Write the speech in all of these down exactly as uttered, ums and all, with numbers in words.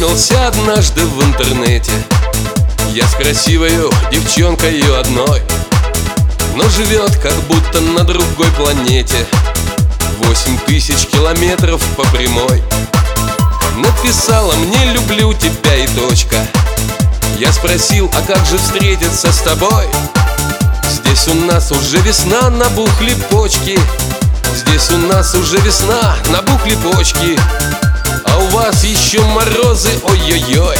познакомился однажды в интернете я с красивою девчонкою одной, но живет как будто на другой планете. Восемь тысяч километров по прямой. Написала мне: люблю тебя и точка. Я спросил: а как же встретиться с тобой? Здесь у нас уже весна, набухли почки. Здесь у нас уже весна, набухли почки. А у вас еще морозы, ой-ой-ой.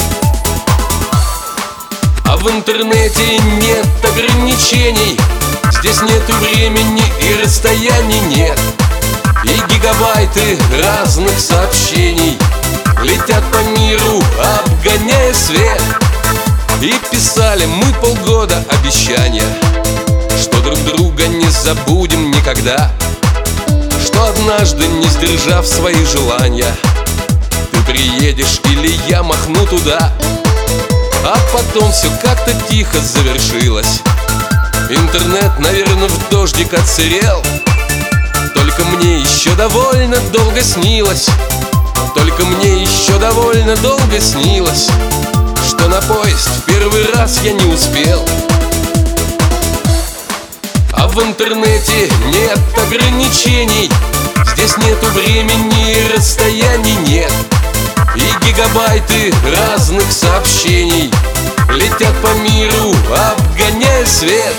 А в интернете нет ограничений. Здесь нету времени и расстояний нет. И гигабайты разных сообщений летят по миру, обгоняя свет. И писали мы полгода обещания, что друг друга не забудем никогда, что однажды, не сдержав свои желания, ты приедешь или я махну туда. А потом все как-то тихо завершилось. Интернет, наверное, в дождик отсырел. Только мне еще довольно долго снилось, Только мне еще довольно долго снилось, что на поезд в первый раз я не успел. А в интернете нет ограничений. Здесь нету времени и расстояний нет. И гигабайты разных сообщений летят по миру, обгоняя свет.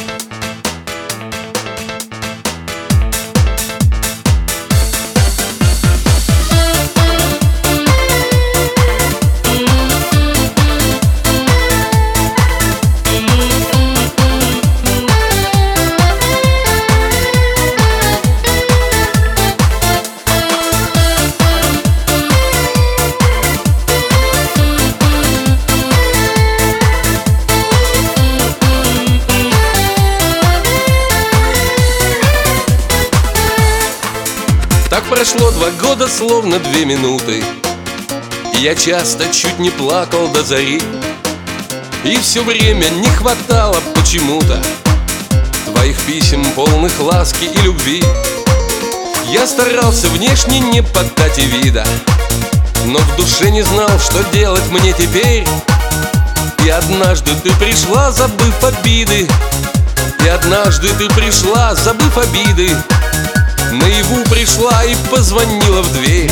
Так прошло два года, словно две минуты, и я часто чуть не плакал до зари. И все время не хватало почему-то твоих писем, полных ласки и любви. Я старался внешне не поддать и вида, но в душе не знал, что делать мне теперь. И однажды ты пришла, забыв обиды, И однажды ты пришла, забыв обиды, наяву пришла и позвонила в дверь.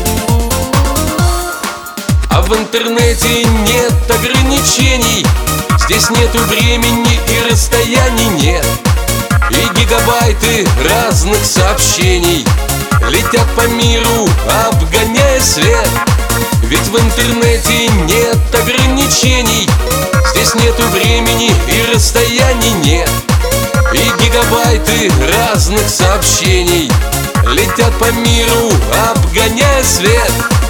А в интернете нет ограничений. Здесь нету времени и расстояний нет. И гигабайты разных сообщений летят по миру, обгоняя свет. Ведь в интернете нет ограничений. Здесь нету времени и расстояний нет. И гигабайты разных сообщений летят по миру, обгоняя свет.